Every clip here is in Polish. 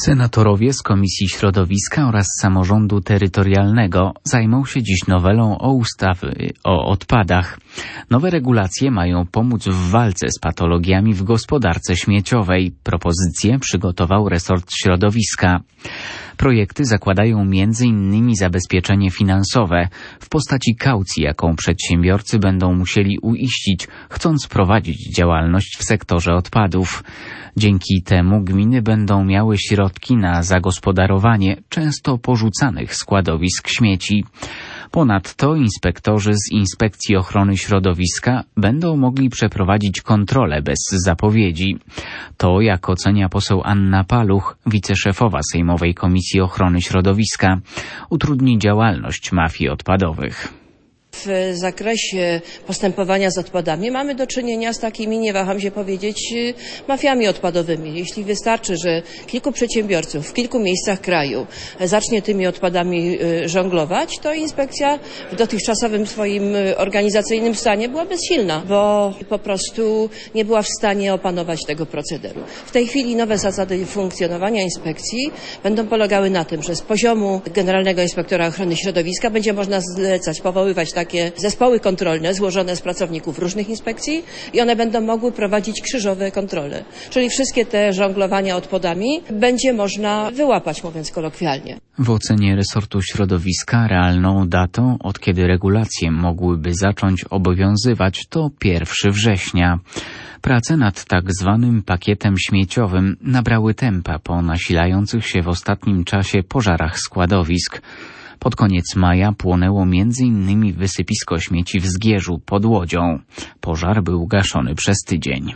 Senatorowie z Komisji Środowiska oraz Samorządu Terytorialnego zajmą się dziś nowelą ustawy o odpadach. Nowe regulacje mają pomóc w walce z patologiami w gospodarce śmieciowej. Propozycje przygotował resort środowiska. Projekty zakładają m.in. zabezpieczenie finansowe w postaci kaucji, jaką przedsiębiorcy będą musieli uiścić, chcąc prowadzić działalność w sektorze odpadów. Dzięki temu gminy będą miały środki na zagospodarowanie często porzucanych składowisk śmieci. Ponadto inspektorzy z Inspekcji Ochrony Środowiska będą mogli przeprowadzić kontrolę bez zapowiedzi. To, jak ocenia poseł Anna Paluch, wiceszefowa Sejmowej Komisji Ochrony Środowiska, utrudni działalność mafii odpadowych. W zakresie postępowania z odpadami mamy do czynienia z takimi, nie waham się powiedzieć, mafiami odpadowymi. Jeśli wystarczy, że kilku przedsiębiorców w kilku miejscach kraju zacznie tymi odpadami żonglować, to inspekcja w dotychczasowym swoim organizacyjnym stanie była bezsilna, bo po prostu nie była w stanie opanować tego procederu. W tej chwili nowe zasady funkcjonowania inspekcji będą polegały na tym, że z poziomu Generalnego Inspektora Ochrony Środowiska będzie można zlecać, powoływać takie zespoły kontrolne złożone z pracowników różnych inspekcji i one będą mogły prowadzić krzyżowe kontrole. Czyli wszystkie te żonglowania odpadami będzie można wyłapać, mówiąc kolokwialnie. W ocenie resortu środowiska realną datą, od kiedy regulacje mogłyby zacząć obowiązywać, to 1 września. Prace nad tak zwanym pakietem śmieciowym nabrały tempa po nasilających się w ostatnim czasie pożarach składowisk. Pod koniec maja płonęło m.in. wysypisko śmieci w Zgierzu pod Łodzią. Pożar był gaszony przez tydzień.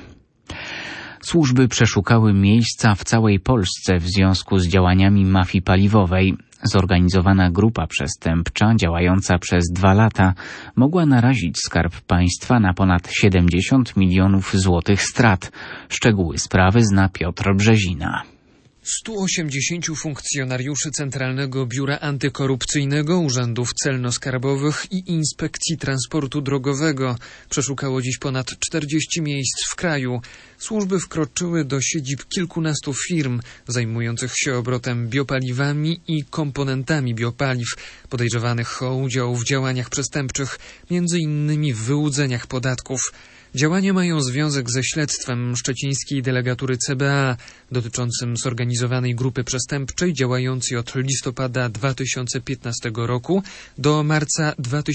Służby przeszukały miejsca w całej Polsce w związku z działaniami mafii paliwowej. Zorganizowana grupa przestępcza, działająca przez 2 lata, mogła narazić Skarb Państwa na ponad 70 milionów złotych strat. Szczegóły sprawy zna Piotr Brzezina. 180 funkcjonariuszy Centralnego Biura Antykorupcyjnego, Urzędów Celno-Skarbowych i Inspekcji Transportu Drogowego przeszukało dziś ponad 40 miejsc w kraju. Służby wkroczyły do siedzib kilkunastu firm zajmujących się obrotem biopaliwami i komponentami biopaliw, podejrzewanych o udział w działaniach przestępczych, m.in. w wyłudzeniach podatków. Działania mają związek ze śledztwem szczecińskiej delegatury CBA dotyczącym zorganizowanej grupy przestępczej działającej od listopada 2015 roku do marca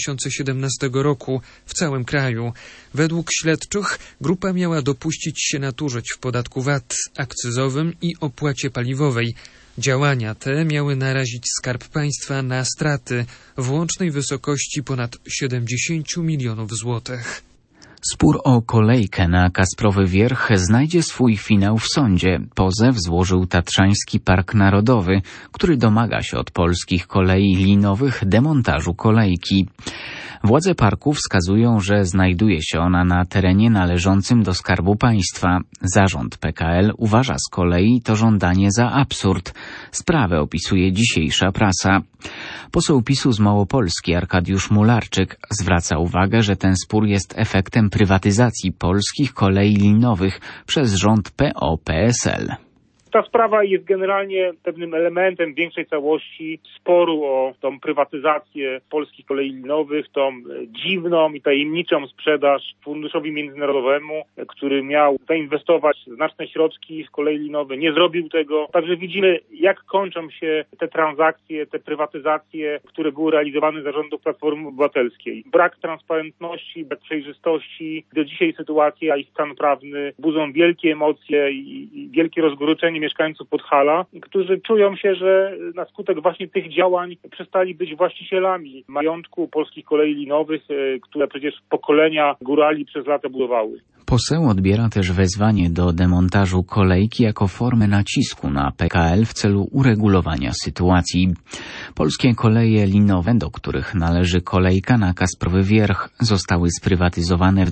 2017 roku w całym kraju. Według śledczych grupa miała dopuścić się nadużyć w podatku VAT akcyzowym i opłacie paliwowej. Działania te miały narazić Skarb Państwa na straty w łącznej wysokości ponad 70 milionów złotych. Spór o kolejkę na Kasprowy Wierch znajdzie swój finał w sądzie. Pozew złożył Tatrzański Park Narodowy, który domaga się od polskich kolei linowych demontażu kolejki. Władze parku wskazują, że znajduje się ona na terenie należącym do Skarbu Państwa. Zarząd PKL uważa z kolei to żądanie za absurd. Sprawę opisuje dzisiejsza prasa. Poseł PiS-u z Małopolski Arkadiusz Mularczyk zwraca uwagę, że ten spór jest efektem prywatyzacji polskich kolei linowych przez rząd PO-PSL. Ta sprawa jest generalnie pewnym elementem większej całości sporu o tą prywatyzację polskich kolei linowych, tą dziwną i tajemniczą sprzedaż funduszowi międzynarodowemu, który miał zainwestować znaczne środki w kolei linowe. Nie zrobił tego. Także widzimy, jak kończą się te transakcje, te prywatyzacje, które były realizowane za rządów Platformy Obywatelskiej. Brak transparentności, brak przejrzystości. Do dzisiaj sytuacja i stan prawny budzą wielkie emocje i wielkie rozgoryczenie mieszkańców Podhala, którzy czują się, że na skutek właśnie tych działań przestali być właścicielami majątku polskich kolei linowych, które przecież pokolenia górali przez lata budowały. Poseł odbiera też wezwanie do demontażu kolejki jako formę nacisku na PKL w celu uregulowania sytuacji. Polskie koleje linowe, do których należy kolejka na Kasprowy Wierch, zostały sprywatyzowane w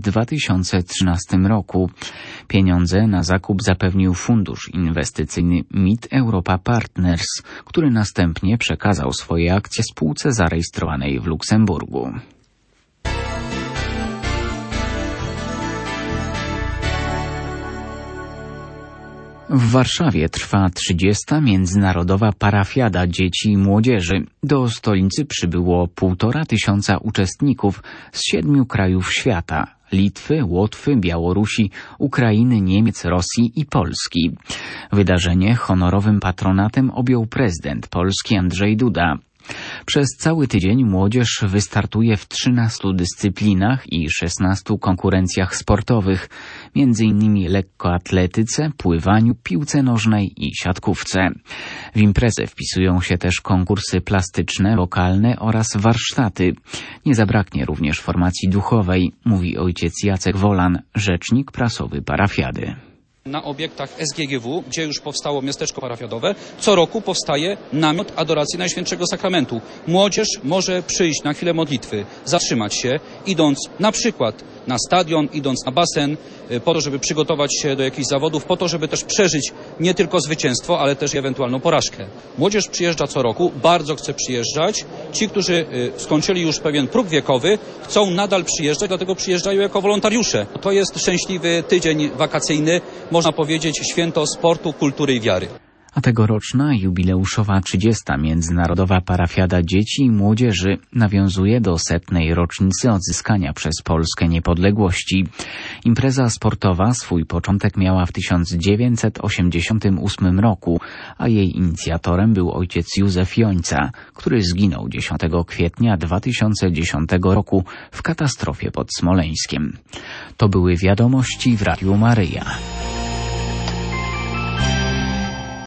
2013 roku. Pieniądze na zakup zapewnił fundusz inwestycyjny MIT Europa Partners, który następnie przekazał swoje akcje spółce zarejestrowanej w Luksemburgu. W Warszawie trwa 30. Międzynarodowa Parafiada Dzieci i Młodzieży. Do stolicy przybyło 1500 uczestników z 7 krajów świata: Litwy, Łotwy, Białorusi, Ukrainy, Niemiec, Rosji i Polski. Wydarzenie honorowym patronatem objął prezydent Polski Andrzej Duda. Przez cały tydzień młodzież wystartuje w 13 dyscyplinach i 16 konkurencjach sportowych, m.in. lekkoatletyce, pływaniu, piłce nożnej i siatkówce. W imprezę wpisują się też konkursy plastyczne, wokalne oraz warsztaty. Nie zabraknie również formacji duchowej, mówi ojciec Jacek Wolan, rzecznik prasowy parafiady. Na obiektach SGGW, gdzie już powstało miasteczko parafiadowe, co roku powstaje namiot adoracji Najświętszego Sakramentu. Młodzież może przyjść na chwilę modlitwy, zatrzymać się, idąc na przykład na stadion, idąc na basen, po to, żeby przygotować się do jakichś zawodów, po to, żeby też przeżyć nie tylko zwycięstwo, ale też ewentualną porażkę. Młodzież przyjeżdża co roku, bardzo chce przyjeżdżać. Ci, którzy skończyli już pewien próg wiekowy, chcą nadal przyjeżdżać, dlatego przyjeżdżają jako wolontariusze. To jest szczęśliwy tydzień wakacyjny, można powiedzieć święto sportu, kultury i wiary. A tegoroczna jubileuszowa 30. Międzynarodowa Parafiada Dzieci i Młodzieży nawiązuje do 100. rocznicy odzyskania przez Polskę niepodległości. Impreza sportowa swój początek miała w 1988 roku, a jej inicjatorem był ojciec Józef Jońca, który zginął 10 kwietnia 2010 roku w katastrofie pod Smoleńskiem. To były wiadomości w Radiu Maryja.